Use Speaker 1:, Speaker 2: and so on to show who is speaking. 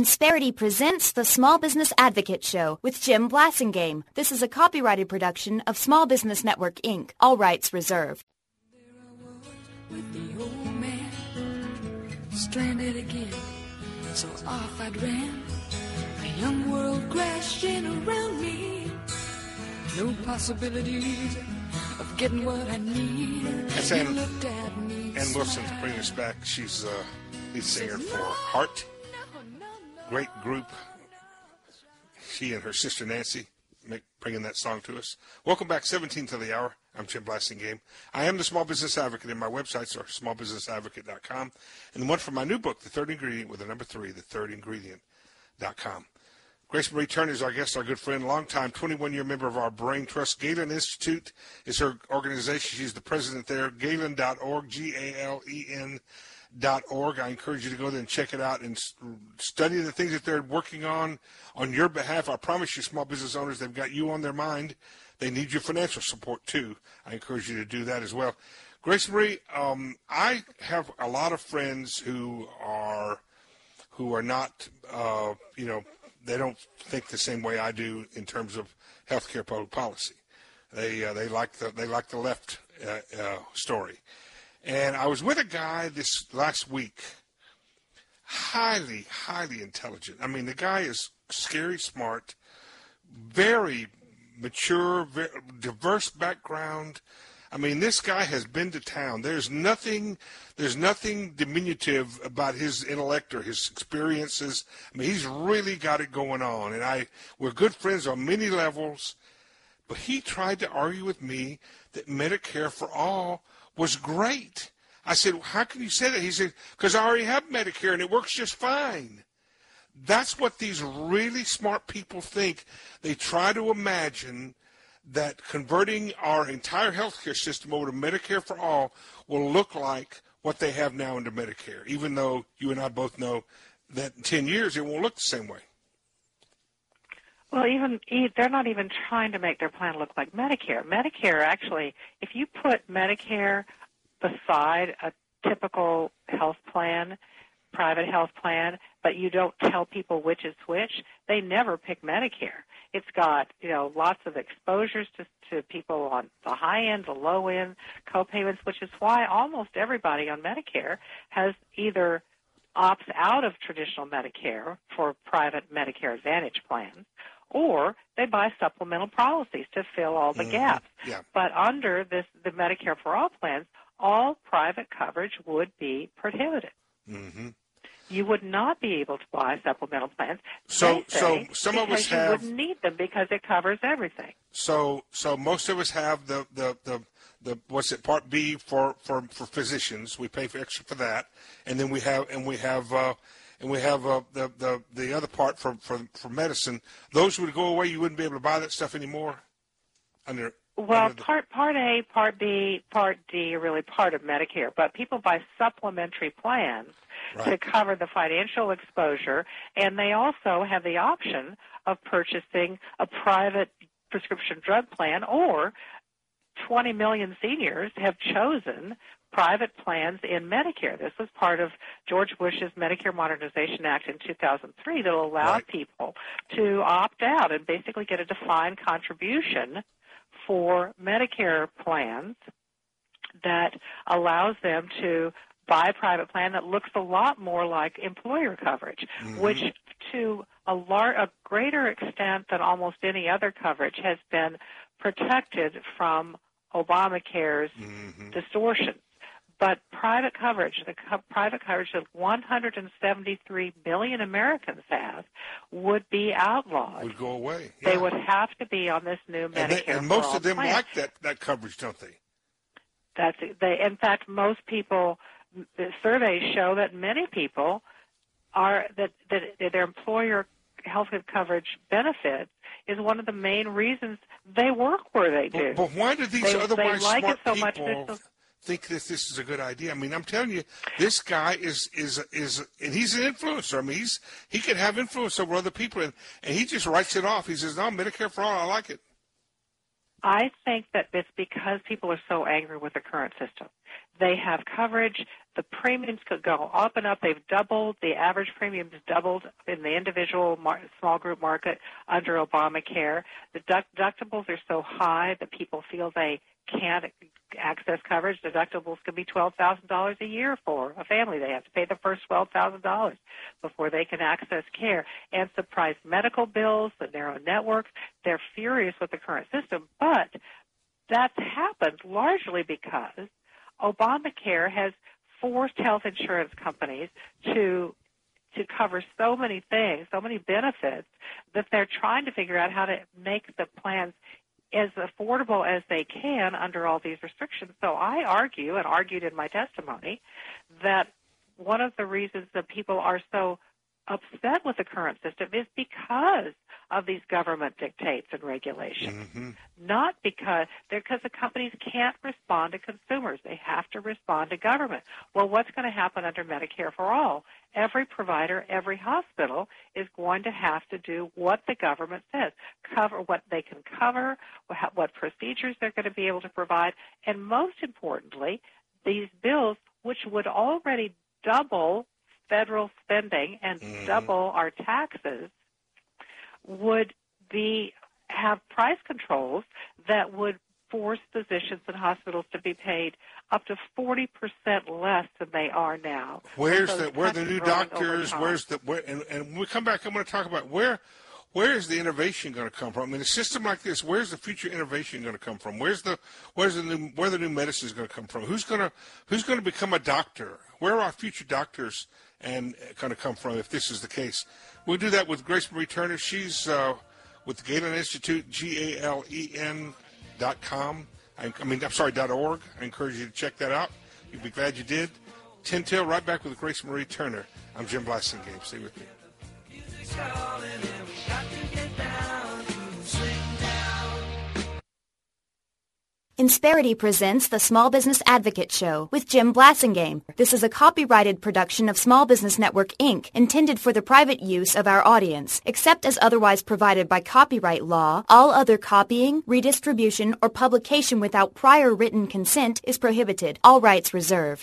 Speaker 1: Insperity presents the Small Business Advocate Show with Jim Blasingame. This is a copyrighted production of Small Business Network, Inc. All rights reserved.
Speaker 2: There I was with the old man, stranded again, so off I ran. A young world crashing around me, no possibilities of getting what I need.
Speaker 3: That's Ann Wilson to bring us back. She's lead singer for Heart. Great group. She and her sister Nancy bringing that song to us. Welcome back, 17 to the hour. I'm Jim Blasingame. I am the Small Business Advocate, and my websites are smallbusinessadvocate.com. And the one for my new book, The Third Ingredient, with the number 3, thethirdingredient.com. Grace Marie Turner is our guest, our good friend, longtime 21-year member of our Brain Trust. Galen Institute is her organization. She's the president there, galen.org, Galen.org. I encourage you to go there and check it out and study the things that they're working on your behalf. I promise you, small business owners, they've got you on their mind. They need your financial support, too. I encourage you to do that as well. Grace Marie, I have a lot of friends who are not, they don't think the same way I do in terms of healthcare public policy. They like the left story. And I was with a guy this last week, highly, highly intelligent. I mean, the guy is scary smart, very mature, very diverse background. I mean, this guy has been to town. There's nothing diminutive about his intellect or his experiences. I mean, he's really got it going on. And we're good friends on many levels. But he tried to argue with me that Medicare for All was great. I said, how can you say that? He said, because I already have Medicare and it works just fine. That's what these really smart people think. They try to imagine that converting our entire healthcare system over to Medicare for All will look like what they have now into Medicare, even though you and I both know that in 10 years it won't look the same way.
Speaker 4: Well, they're not even trying to make their plan look like Medicare. Medicare, actually, if you put Medicare beside a typical health plan, private health plan, but you don't tell people which is which, they never pick Medicare. It's got, lots of exposures to people on the high end, the low end, co-payments, which is why almost everybody on Medicare has either opts out of traditional Medicare for private Medicare Advantage plans, or they buy supplemental policies to fill all the gaps.
Speaker 3: Yeah.
Speaker 4: But under the Medicare for All plans, all private coverage would be prohibited.
Speaker 3: Mm-hmm.
Speaker 4: You would not be able to buy supplemental plans.
Speaker 3: So some of us have.
Speaker 4: You wouldn't need them because it covers everything.
Speaker 3: So most of us have the what's it, Part B for physicians. We pay for extra for that, and then we have the other part for medicine. Those would go away. You wouldn't be able to buy that stuff anymore.
Speaker 4: Part A, Part B, Part D are really part of Medicare, but people buy supplementary plans to cover the financial exposure, and they also have the option of purchasing a private prescription drug plan, or 20 million seniors have chosen private plans in Medicare. This was part of George Bush's Medicare Modernization Act in 2003 that allowed people to opt out and basically get a defined contribution for Medicare plans that allows them to buy a private plan that looks a lot more like employer coverage, which to a greater extent than almost any other coverage has been protected from Obamacare's distortions. But private coverage, private coverage that 173 million Americans have, would be outlawed.
Speaker 3: Would go away. Yeah.
Speaker 4: They would have to be on this new Medicare
Speaker 3: and most of them
Speaker 4: plan.
Speaker 3: like that coverage, don't they?
Speaker 4: In fact, most people, the surveys show that many people are that their employer health coverage benefits is one of the main reasons they work where they do.
Speaker 3: But why do these otherwise
Speaker 4: they like
Speaker 3: smart
Speaker 4: it so
Speaker 3: people
Speaker 4: much
Speaker 3: think that this is a good idea? I mean, I'm telling you, this guy is and he's an influencer. I mean, he can have influence over other people, and he just writes it off. He says, "No, Medicare for All, I like it."
Speaker 4: I think that it's because people are so angry with the current system. They have coverage. The premiums could go up and up. They've doubled. The average premiums doubled in the individual small group market under Obamacare. The deductibles are so high that people feel they can't access coverage. Deductibles could be $12,000 a year for a family. They have to pay the first $12,000 before they can access care. And surprise medical bills, the narrow networks, they're furious with the current system. But that's happened largely because Obamacare has forced health insurance companies to cover so many things, so many benefits, that they're trying to figure out how to make the plans as affordable as they can under all these restrictions. So I argue, and argued in my testimony, that one of the reasons that people are so upset with the current system is because of these government dictates and regulations, not because the companies can't respond to consumers. They have to respond to government. Well, what's going to happen under Medicare for All? Every provider, every hospital is going to have to do what the government says, cover what they can cover, what procedures they're going to be able to provide, and most importantly, these bills, which would already double federal spending and double our taxes, would have price controls that would force physicians and hospitals to be paid up to 40% less than they are now.
Speaker 3: Where the new doctors? And when we come back, I'm going to talk about where is the innovation going to come from? I mean, a system like this, where's the future innovation going to come from? Where the new medicine is going to come from? Who's going to become a doctor? Where are our future doctors and going to come from if this is the case? We'll do that with Grace Marie Turner. She's with the Galen Institute, GALEN.com. .org. I encourage you to check that out. You'll be glad you did. 10 till, right back with Grace Marie Turner. I'm Jim Blasingame. Stay with me.
Speaker 1: Insperity presents the Small Business Advocate Show with Jim Blasingame. This is a copyrighted production of Small Business Network, Inc., intended for the private use of our audience. Except as otherwise provided by copyright law, all other copying, redistribution, or publication without prior written consent is prohibited. All rights reserved.